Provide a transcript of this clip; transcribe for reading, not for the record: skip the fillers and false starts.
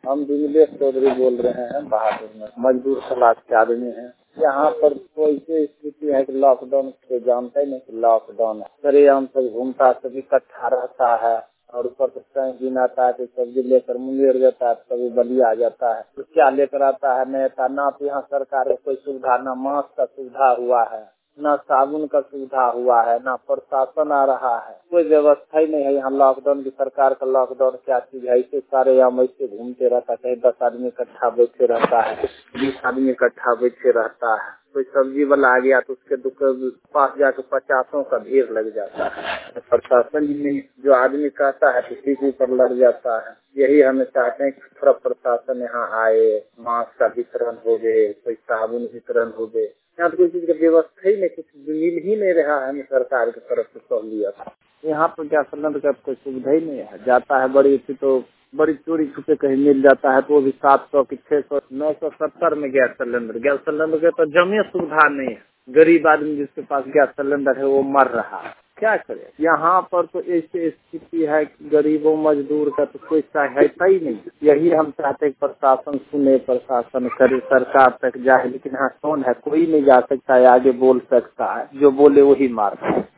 हम विमलेश चौधरी बोल रहे हैं बहादुर में। मजदूर क्लास के आदमी हैं। यहाँ पर तो ऐसी स्थिति है कि लॉकडाउन को जानते ही नहीं कि लॉकडाउन है। सरेआम सब घूमता सभी इकट्ठा रहता है और ऊपर से कहीं दिन आता है तो सब्जी लेकर मुंगेर जाता है, कभी बलिया आ जाता है तो क्या लेकर आता है नहीं ना। तो यहाँ सरकार को कोई सुविधा, ना मास्क का सुविधा हुआ है, ना साबुन का सुविधा हुआ है, ना प्रशासन आ रहा है, कोई व्यवस्था ही नहीं है। यहाँ लॉकडाउन की सरकार का लॉकडाउन क्या चीज है। ऐसे सारे यहाँ ऐसे घूमते रहता है, 10 आदमी इकट्ठा बैठे रहता है, 20 आदमी इकट्ठा बैठे रहता है। कोई सब्जी वाला आ गया तो उसके दुकान पास जाकर 50 का भीड़ लग जाता है। प्रशासन में जो आदमी कहता है तो किसी पर लग जाता है। यही हमें चाहते हैं कि थोड़ा प्रशासन यहाँ आए, मास्क का वितरण हो गए, कोई साबुन वितरण हो गए। यहाँ तो कोई चीज का व्यवस्था ही नहीं, कुछ मिल ही नहीं रहा है हमें सरकार की तरफ से सहूलियत। यहाँ पर गैस सिलेंडर का कोई सुविधा ही नहीं है। जाता है बड़ी तो बड़ी चोरी छुपे कहीं मिल जाता है तो वो भी 700 की 600 970 में गैस सिलेंडर के तो जमे सुविधा नहीं है। गरीब आदमी जिसके पास गैस सिलेंडर है वो मर रहा है, क्या करे। यहाँ पर तो ऐसी स्थिति है कि गरीबों मजदूर का तो कोई सहायता ही नहीं। यही हम चाहते हैं प्रशासन सुने, प्रशासन करे, सरकार तक जाए, लेकिन हाँ कौन है, कोई नहीं जा सकता है आगे बोल सकता है, जो बोले वही मारता है।